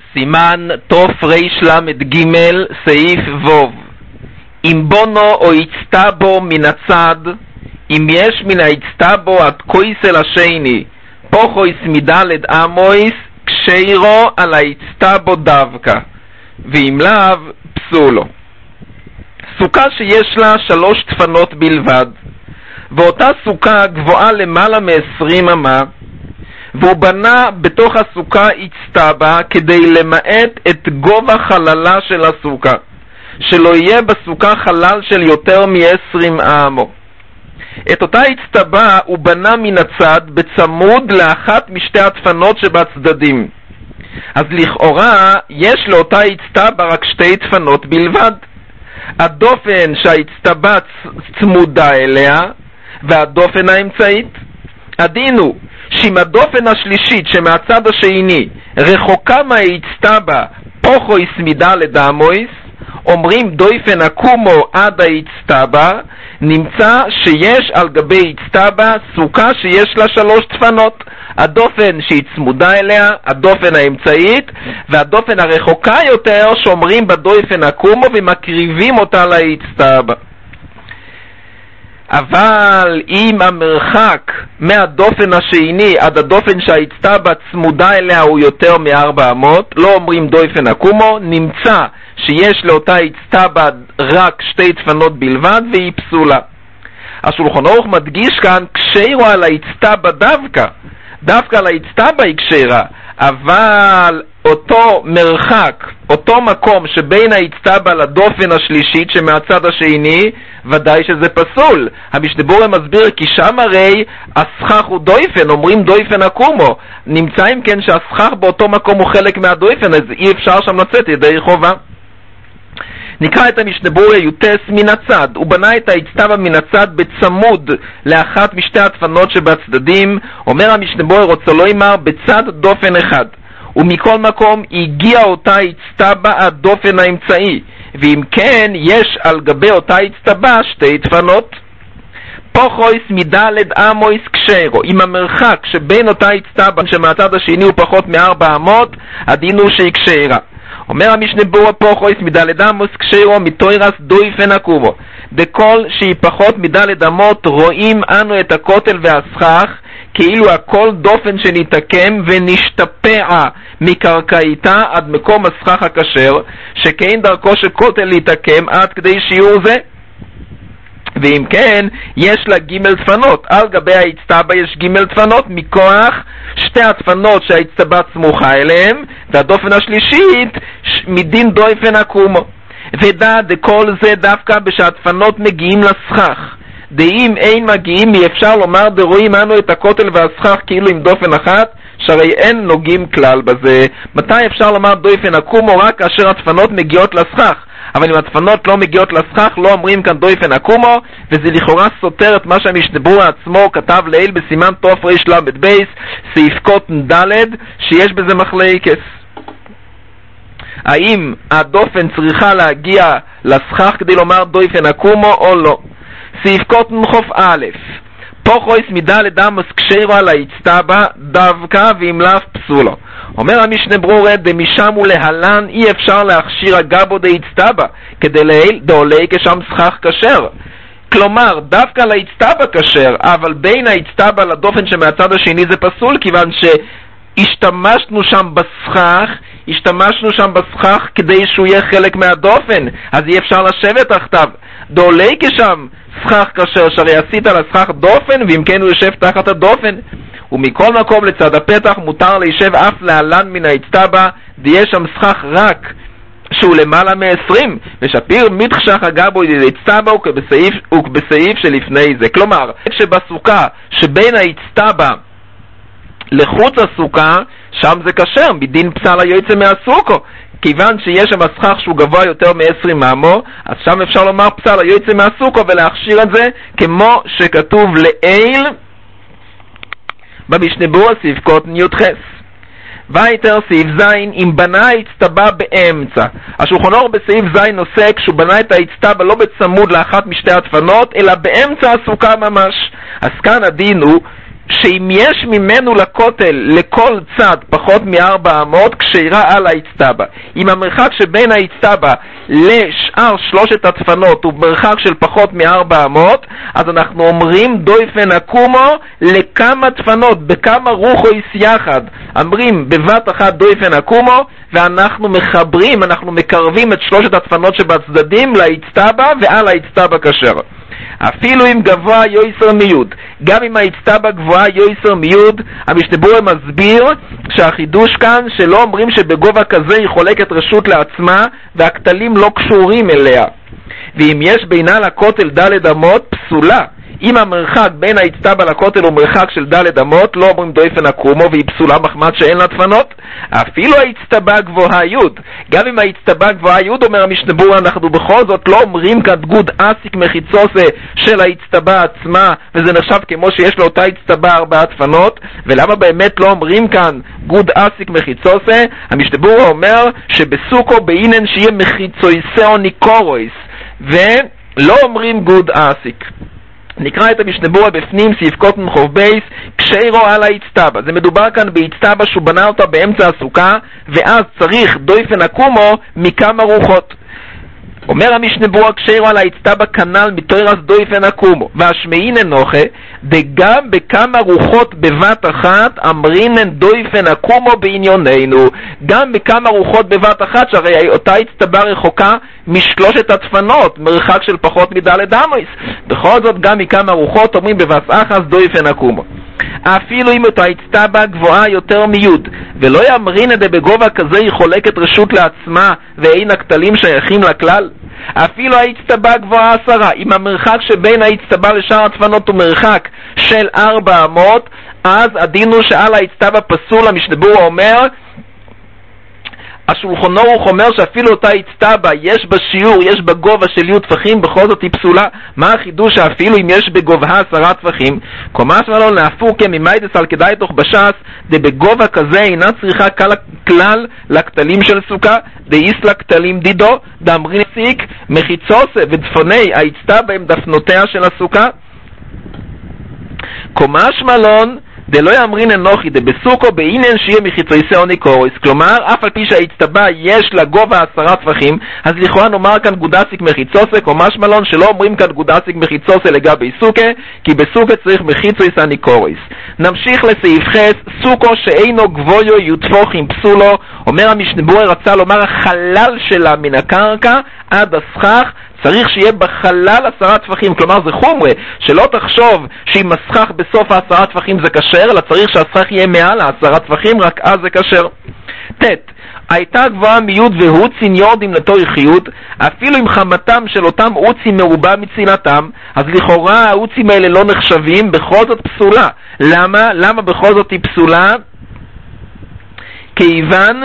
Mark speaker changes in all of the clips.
Speaker 1: סימן תוף ריש למד ג' סעיף ווב. אם בונו או יצטה בו מן הצד, אם יש מן היצטה בו עד קויסל השני, פוחויס מדלת אמויס, כשיירו על היצטה בו דווקא, ואם לאו פסולו. סוכה שיש לה 3 דפנות בלבד, ואותה סוכה גבוהה למעלה מ-20 אמה, והוא בנה בתוך הסוכה הצטבה כדי למעט את גובה חללה של הסוכה, שלא יהיה בסוכה חלל של יותר מ-20 אמו. את אותה הצטבה הוא בנה מן הצד בצמוד לאחת משתי הדפנות שבצדדים. אז לכאורה יש לאותה הצטבה רק 2 דפנות בלבד. הדופן שההצטבה צמודה אליה והדופן האמצעית. הדין הוא שאם הדופן השלישית שמהצד השני רחוקה מההצטבה פוחויס מדלת אמויס, אומרים דויפן הקומו עד ההצטבה, נמצא שיש על גבי הצטבה סוכה שיש לה 3 דפנות, הדופן שהיא צמודה אליה, הדופן האמצעית, והדופן הרחוקה יותר שומרים בדויפן הקומו ומקריבים אותה להצטבה. אבל אם המרחק מהדופן השני עד הדופן שההצטבה צמודה אליה הוא יותר מ-400, לא אומרים דויפן הקומו, נמצא שיש לאותה הצטבה רק 2 דפנות בלבד והיא פסולה. השולחן ערוך מדגיש כאן כשיירו על ההצטבה דווקא על ההצטבה היא כשיירה, אבל אותו מרחק, אותו מקום שבין ההצטבה לדופן השלישית שמהצד השני, ודאי שזה פסול. המשנה ברורה מסביר כי שם הרי הסכך הוא דויפן, אומרים דויפן הקומו, נמצא אם כן שהסכך באותו מקום הוא חלק מהדויפן, אז אי אפשר שם לצאת ידי חובה. נקרא את המשנה ברורה יוטס מן הצד. הוא בנה את ההצטבה מן הצד בצמוד לאחת משתי הדפנות שבצדדים. אומר המשנה ברורה רוצה לא אמר בצד דופן אחד, ומכל מקום הגיע אותה הצטבה עד דופן האמצעי, ואם כן יש על גבי אותה הצטבה 2 דפנות. פוחויס מדלת אמויס כשיירו, אם המרחק שבין אותה הצטבה שמהצד השני הוא פחות מ-400, הדין הוא שהיא כשיירה. אומר המשנה ברורה פוחויס מדלת אמוס כשיירו מתוירס דויפן הקומו. בכל שהיא פחות מדלת אמות רואים אנו את הכותל והסכך כאילו הכל דופן שנתקם ונשתפע מקרקעיתה עד מקום הסכך הכשר, שכן דרכו של כותל להתקם עד כדי שיעור זה. ואם כן יש לה ג' דפנות, על גבי ההצטבה יש ג' דפנות מכוח 2 הדפנות שההצטבה סמוכה אליהם, והדופן השלישית מדין דויפן הקומו. ודע דכל זה דווקא בשהדפנות מגיעים לסכך, דאם אין מגיעים אי אפשר לומר דרואים אנו את הכותל והסכך כאילו עם דופן אחת, שהרי אין נוגעים כלל בזה. מתי אפשר לומר דויפן הקומו? רק כאשר הדפנות מגיעות לסכך, אבל אם הדפנות לא מגיעות לסכך לא אומרים כאן דויפן הקומו, וזה לכאורה סותר את מה שהמשנה ברורה עצמו כתב לעיל בסימן תוף ריש למד בייס סעיף קוטן ד' שיש בזה מחלוקת. האם הדופן צריכה להגיע לסכך כדי לומר דויפן הקומו או לא? סעיף קוטן חוף א', פוחויס מדלת אמוס כשיירו על ההצטבה דווקא ואם לאו פסולו. אומר המשנה ברורה דמשם ולהלן אי אפשר להכשיר הגבו דהצטבה כדי דעולי כשם סכך כשר. כלומר דווקא להצטבה כשר, אבל בין ההצטבה לדופן שמהצד השני זה פסול, כיוון שהשתמשנו שם בסכך כדי שהוא יהיה חלק מהדופן, אז אי אפשר לשבת תחתיו. דעולי כשם סכך כשר, שהרי עשית לסכך דופן, ואם כן הוא יושב תחת הדופן. ומכל מקום לצד הפתח מותר להישב אף להלן מן ההצטבה, ויש שם סכך רק שהוא למעלה מ-20, ושפיר מתחשך הגבו להצטבה ובסעיף שלפני זה. כלומר, שבסוכה שבין ההצטבה לחוץ הסוכה, שם זה כשר, מדין פסל היוצא מהסוכו. כיוון שיש שם הסכך שהוא גבוה יותר מ-20 אמו, אז שם אפשר לומר פסל היוצא מהסוכו ולהכשיר את זה כמו שכתוב לעיל במשנה ברורה סעיף קוטן י"ח. ויתר סעיף זין, אם בנה הצטבה באמצע. השולחן ערוך בסעיף זין עוסק שהוא בנה את ההצטבה לא בצמוד לאחת משתי הדפנות אלא באמצע הסוכה ממש. אז כאן הדין הוא שאם יש ממנו לכותל לכל צד פחות מ400 כשירה על האצטבה. אם המרחק שבין האצטבה לשאר שלושת הדפנות הוא מרחק של פחות מ400, אז אנחנו אומרים דויפן אקומו לכמה דפנות, בכמה רוחויס יחד. אומרים בבת אחת דויפן אקומו, ואנחנו מחברים, אנחנו מקרבים את שלושת הדפנות שבצדדים לאצטבה, ועל האצטבה כשר. אפילו אם גבוה יויסר מיוד, גם אם האצטבה גבוהה יויסר מיוד, המשנה ברורה מסביר שהחידוש כאן שלא אומרים שבגובה כזה היא חולקת רשות לעצמה והכתלים לא קשורים אליה. ואם יש בינה לכותל ד' אמות, פסולה. אם המרחק בין האצטבה לכותל הוא מרחק של ד' אמות, לא אומרים דויפן אקומו, והיא פסולה מחמת שאין לה דפנות. אפילו האצטבה גבוהה יוד, גם אם האצטבה גבוהה יוד, אומר המשנה ברורה, אנחנו בכל זאת לא אומרים כאן גוד אסיק מחיצוסה של האצטבה עצמה, וזה נחשב כמו שיש לאותה אצטבה 4 דפנות. ולמה באמת לא אומרים כאן גוד אסיק מחיצוסה? המשנה ברורה אומר שבסוכו באינן שיהיה מחיצויסאו ניקורויס, ולא אומרים גוד אסיק. נקרא את המשנה ברורה בפנים, סעיף קוטן חוב בייס, כשרו על האצטבה. זה מדובר כאן באצטבה שהוא בנה אותה באמצע הסוכה, ואז צריך דויפן אקומו מכמה רוחות. אומר המשנה ברורה, כשרו על האצטבה כנל מתוירס דויפן אקומו, והשמעינן נוחה, דגם בכמה רוחות בבת אחת, אמרינן דויפן אקומו בעניוננו. גם בכמה רוחות בבת אחת, שהרי אותה אצטבה רחוקה משלושת הדפנות, מרחק של פחות מד' אמויס. בכל זאת, גם מכמה רוחות אומרים בבת אחת דויפן אקומו. אפילו אם אותה אצטבה גבוהה יותר מיוד, ולא יאמרין את זה בגובה כזה היא חולקת רשות לעצמה, ואין הכתלים שייכים לכלל. אפילו האצטבה גבוהה 10, אם המרחק שבין האצטבה לשאר הדפנות הוא מרחק של 400, אז הדין הוא שעל האצטבה פסול. המשנה ברורה אומר, השולחן ערוך אומר שאפילו אותה אצטבה יש בה שיעור, יש בה גובה של י' טפחים, בכל זאת היא פסולה. מה החידוש שאפילו אם יש בגובה 10 טפחים? קומש ולא נהפוקה ממיידס על כדאי תוך בשס, בגובה כזה אינה צריכה כלל לכתלים של סוכה, דאיס לכתלים דידו, דאמרין סיק, מחיצוסה ודפוני האצטבה הם דפנותיה של הסוכה. קומש מלון דלא יאמרין אנוכי דבסוכו באינן שיהיה מחיצויסאו ניקורויס. כלומר, אף על פי שהאצטבה יש לה גובה 10 טפחים, אז לכאורה נאמר כאן גודסיק מחיצוסה, או משמע לן שלא אומרים כאן גודסיק מחיצוסה לגבי סוכה, כי בסוכה צריך מחיצויסא ניקורויס. נמשיך לסעיף חס, סוכו שאינו גבויו יוטפוחים פסולו. אומר המשנה ברורה, רצה לומר החלל שלה מן הקרקע עד הסכך, צריך שיהיה בחלל 10 טפחים. כלומר זה חומרה, שלא תחשוב שאם הסכך בסוף 10 טפחים זה כשר, אלא צריך שהסכך יהיה מעל 10 טפחים, רק אז זה כשר. הייתה גבוהה מיוד והוצין יורדים לתוך יוד, אפילו עם חמתם של אותם עוצים מרובה מצילתם, אז לכאורה העוצים האלה לא נחשבים, בכל זאת פסולה. למה בכל זאת היא פסולה? כיוון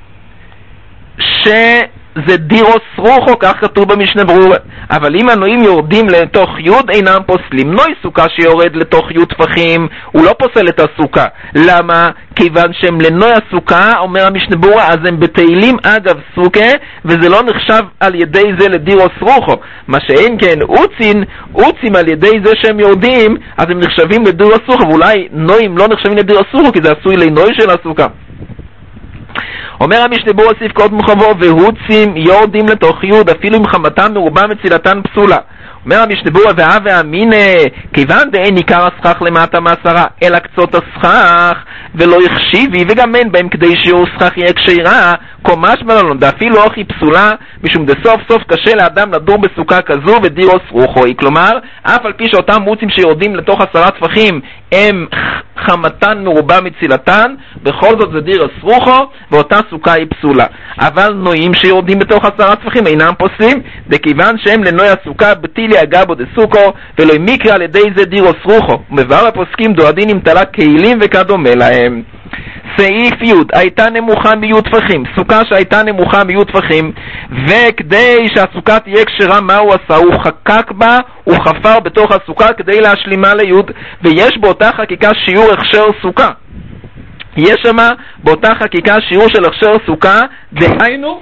Speaker 1: זה דירוס רוחו, כך כתוב במשנה ברורה. אבל אם הנועים יורדים לתוך יוד אינם פוסלים. נוי סוכה שיורד לתוך יוד טפחים הוא לא פוסל את הסוכה. למה? כיוון שהם לנוי הסוכה, אומר המשנה ברורה, אז הם בתהילים אגב סוכה, וזה לא נחשב על ידי זה לדירוס רוחו. מה שאין כן עוצים על ידי זה שהם יורדים, אז הם נחשבים לדירוס רוחו, ואולי נויים לא נחשבים לדירוס רוחו כי זה עשוי לנוי של הסוכה. אומר המשנה ברורה סעיף קודם חובו, והוצים יורדים לתוך יוד אפילו אם חמתם מרובה מצילתן פסולה. אומר המשנה ברורה, והווה אמינא, כיוון דאין עיקר הסכך למטה מעשרה אלא קצות הסכך ולא יחשיבי, וגם אין בהם כדי שיעור סכך יהיה כשרה, קומש מלון דאפילו אוכי פסולה, משום דסוף סוף קשה לאדם לדור בסוכה כזו ודירוס רוחוי. כלומר, אף על פי שאותם מוצים שיורדים לתוך 10 טפחים הם חמתן מרובה מצילתן, בכל זאת זה דירוס רוחו, ואותה סוכה היא פסולה. אבל נועים שיורדים בתוך 10 טפחים אינם פוסלים, וכיוון שהם לנוי הסוכה בטילי אגבו דסוכו, ולא מקרה על ידי זה דירוס רוחו. ומבאר הפוסקים דועדין עם תלה קהילים וכדומה להם. סעיף י' הייתה נמוכה מי' טפחים, סוכה שהייתה נמוכה מי' טפחים, וכדי שהסוכה תהיה כשרה, מה הוא עשה? הוא חקק בה, הוא חפר בתוך הסוכה כדי להשלימה לי', ויש באותה חקיקה שיעור הכשר סוכה. יש שמה באותה חקיקה שיעור של הכשר סוכה, דהיינו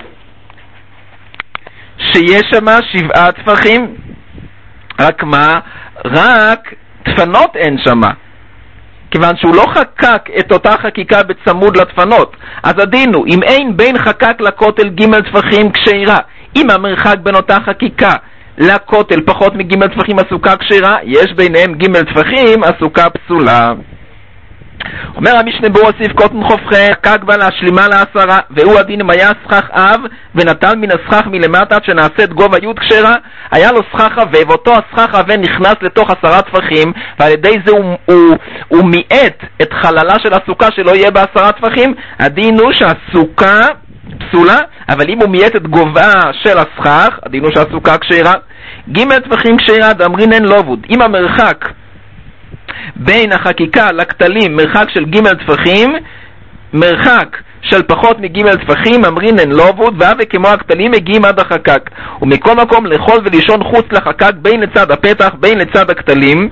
Speaker 1: שיש שמה 7 טפחים, רק מה? רק דפנות אין שמה. כיוון שהוא לא חקק את אותה חקיקה בצמוד לדפנות. אז הדין הוא, אם אין בין חקק לכותל ג' טפחים כשרה, אם המרחק בין אותה חקיקה לכותל פחות מג' טפחים הסוכה כשרה, יש ביניהם ג' טפחים הסוכה פסולה. אומר המשנה ברורה סעיף קוטן חופכי, חקק בה להשלימה לעשרה, והוא הדין אם היה סכך אב ונטל מן הסכך מלמטה עד שנעשית גובה י' כשרה, היה לו סכך אבה, ואותו הסכך אבה נכנס לתוך 10 טפחים, ועל ידי זה הוא מיעט את חללה של הסוכה שלא יהיה ב10 טפחים. הדין הוא שהסוכה פסולה, אבל אם הוא מיעט את גובה של הסכך, הדין הוא שהסוכה כשרה. ג' טפחים כשרה דאמרינן לא עבוד, אם המרחק בין החקיקה לכתלים מרחק של ג' טפחים, מרחק של פחות מג' טפחים אמרינן לא עבוד, והווה כמו הכתלים מגיעים עד החקק. ומכל מקום לאכול ולישון חוץ לחקק בין לצד הפתח בין לצד הכתלים.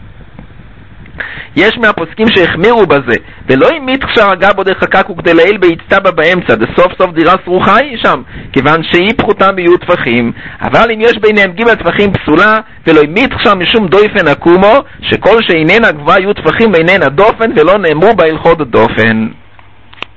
Speaker 1: יש מהפוסקים שהחמירו בזה, ולא ימית כשהרגה בו דרך חקק וכדי לעיל בהצטה בה באמצע, דסוף סוף דירה סרוחה היא שם, כיוון שהיא פחותה בי' טפחים. אבל אם יש ביניהם ג' טפחים פסולה, ולא ימית עכשיו משום דופן עקומו, שכל שאיננה גבוהה י' טפחים איננה דופן, ולא נאמרו בהלכות דופן.